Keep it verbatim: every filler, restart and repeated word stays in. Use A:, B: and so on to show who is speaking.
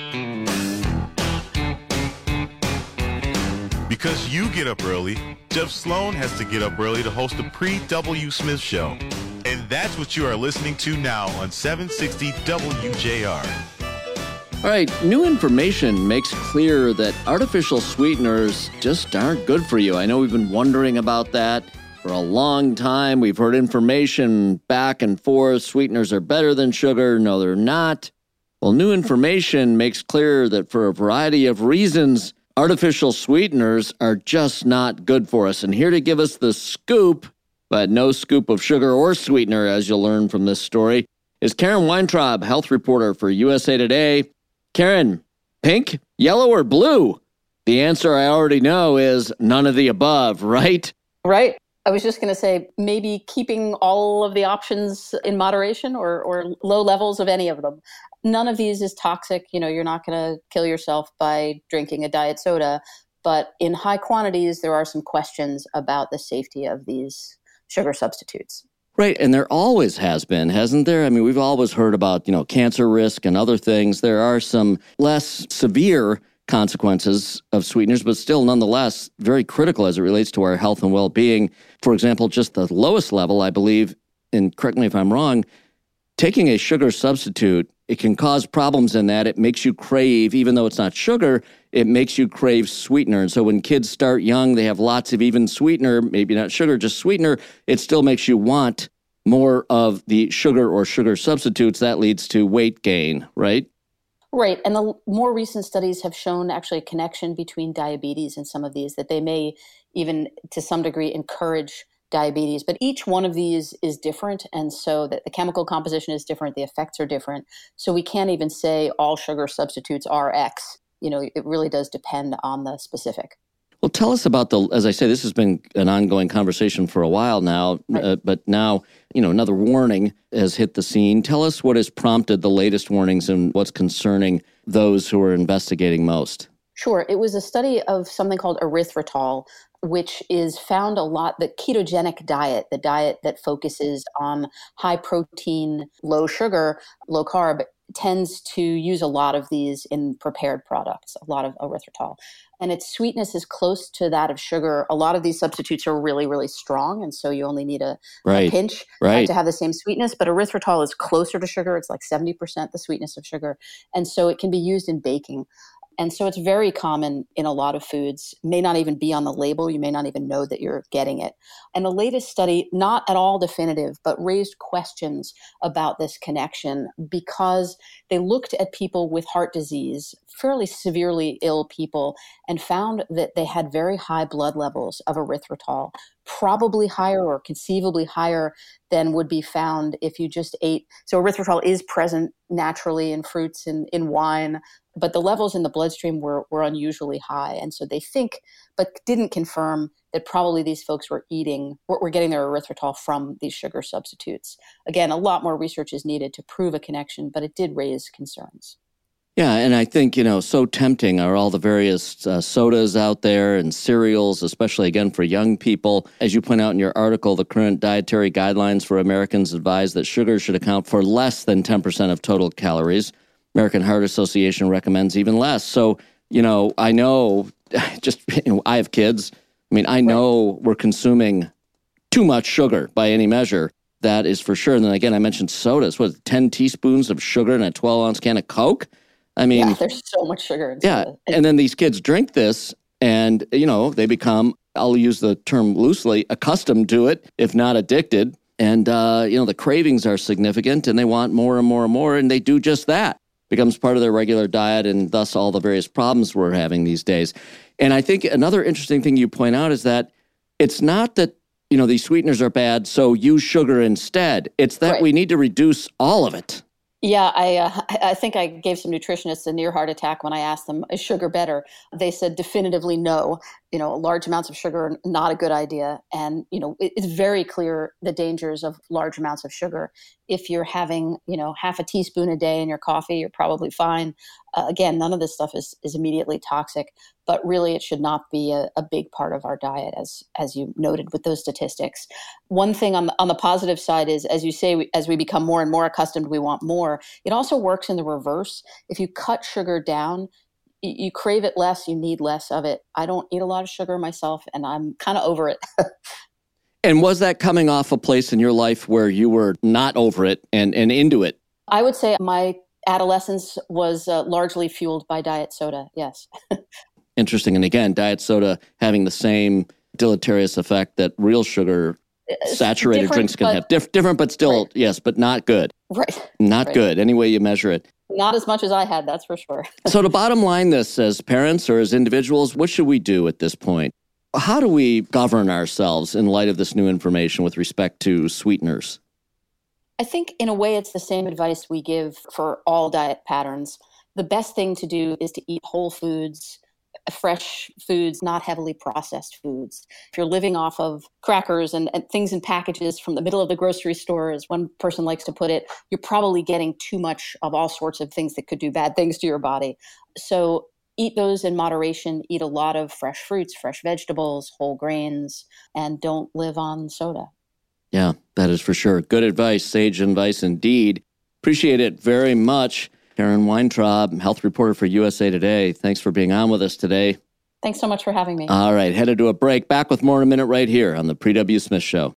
A: Because you get up early, Jeff Sloan has to get up early to host the Pre-W. Smith Show. And that's what you are listening to now on seven sixty W J R.
B: All right, new information makes clear that artificial sweeteners just aren't good for you. I know we've been wondering about that for a long time. We've heard information back and forth. Sweeteners are better than sugar. No, they're not. Well, new information makes clear that for a variety of reasons, artificial sweeteners are just not good for us. And here to give us the scoop, but no scoop of sugar or sweetener, as you'll learn from this story, is Karen Weintraub, health reporter for U S A Today. Karen, pink, yellow, or blue? The answer I already know is none of the above, right?
C: Right. I was just going to say maybe keeping all of the options in moderation or, or low levels of any of them. None of these is toxic. You know, you're not going to kill yourself by drinking a diet soda. But in high quantities, there are some questions about the safety of these sugar substitutes.
B: Right. And there always has been, hasn't there? I mean, we've always heard about, you know, cancer risk and other things. There are some less severe consequences of sweeteners, but still nonetheless very critical as it relates to our health and well-being. For example, just the lowest level, I believe, and correct me if I'm wrong, taking a sugar substitute, it can cause problems in that it makes you crave, even though it's not sugar, it makes you crave sweetener. And so when kids start young, they have lots of even sweetener, maybe not sugar, just sweetener, it still makes you want more of the sugar or sugar substitutes. That leads to weight gain, right?
C: Right. And the more recent studies have shown actually a connection between diabetes and some of these, that they may even to some degree encourage diabetes. But each one of these is different. And so that the chemical composition is different. The effects are different. So we can't even say all sugar substitutes are X. You know, it really does depend on the specific.
B: Well, tell us about the, as I say, this has been an ongoing conversation for a while now, right. uh, but now, you know, another warning has hit the scene. Tell us what has prompted the latest warnings and what's concerning those who are investigating most.
C: Sure. It was a study of something called erythritol, which is found a lot, the ketogenic diet, the diet that focuses on high protein, low sugar, low carb, tends to use a lot of these in prepared products, a lot of erythritol. And its sweetness is close to that of sugar. A lot of these substitutes are really, really strong. And so you only need a,
B: right.
C: a pinch
B: right.
C: uh, to have the same sweetness. But erythritol is closer to sugar. It's like seventy percent the sweetness of sugar. And so it can be used in baking. And so it's very common in a lot of foods, may not even be on the label. You may not even know that you're getting it. And the latest study, not at all definitive, but raised questions about this connection because they looked at people with heart disease, fairly severely ill people, and found that they had very high blood levels of erythritol, probably higher or conceivably higher than would be found if you just ate. So erythritol is present naturally in fruits and in wine, but the levels in the bloodstream were, were unusually high. And so they think, but didn't confirm that probably these folks were eating, were, were getting their erythritol from these sugar substitutes. Again, a lot more research is needed to prove a connection, but it did raise concerns.
B: Yeah, and I think, you know, so tempting are all the various uh, sodas out there and cereals, especially, again, for young people. As you point out in your article, the current dietary guidelines for Americans advise that sugar should account for less than ten percent of total calories. American Heart Association recommends even less. So, you know, I know, just, you know, I have kids. I mean, I know right. we're consuming too much sugar by any measure. That is for sure. And then again, I mentioned sodas. What, ten teaspoons of sugar in a twelve-ounce can of Coke? I mean,
C: yeah, there's so much sugar in
B: yeah,
C: soda.
B: And then these kids drink this and, you know, they become, I'll use the term loosely, accustomed to it, if not addicted. And, uh, you know, the cravings are significant and they want more and more and more. And they do just that. Becomes part of their regular diet and thus all the various problems we're having these days. And I think another interesting thing you point out is that it's not that, you know, these sweeteners are bad, so use sugar instead. It's that
C: right.
B: we need to reduce all of it.
C: Yeah, I uh, I think I gave some nutritionists a near heart attack when I asked them, is sugar better? They said definitively no. you know, large amounts of sugar are not a good idea. And, you know, it, it's very clear the dangers of large amounts of sugar. If you're having, you know, half a teaspoon a day in your coffee, you're probably fine. Uh, again, none of this stuff is, is immediately toxic, but really it should not be a, a big part of our diet, as as you noted with those statistics. One thing on the, on the positive side is, as you say, we, as we become more and more accustomed, we want more. It also works in the reverse. If you cut sugar down, you crave it less, you need less of it. I don't eat a lot of sugar myself, and I'm kind of over it.
B: And was that coming off a place in your life where you were not over it and, and into it?
C: I would say my adolescence was uh, largely fueled by diet soda, yes.
B: Interesting. And again, diet soda having the same deleterious effect that real sugar saturated
C: different,
B: drinks can
C: but,
B: have. Dif- different, but still,
C: right.
B: yes, but not good.
C: Right.
B: Not
C: right.
B: good, any way you measure it.
C: Not as much as I had, that's for sure.
B: So to bottom line this, as parents or as individuals, what should we do at this point? How do we govern ourselves in light of this new information with respect to sweeteners?
C: I think in a way it's the same advice we give for all diet patterns. The best thing to do is to eat whole foods, fresh foods, not heavily processed foods. If you're living off of crackers and, and things in packages from the middle of the grocery store, as one person likes to put it, you're probably getting too much of all sorts of things that could do bad things to your body. So eat those in moderation, eat a lot of fresh fruits, fresh vegetables, whole grains, and don't live on soda.
B: Yeah, that is for sure. Good advice, sage advice indeed. Appreciate it very much. Karen Weintraub, health reporter for U S A Today. Thanks for being on with us today.
C: Thanks so much for having me.
B: All right, headed to a break. Back with more in a minute right here on the Pre W. Smith Show.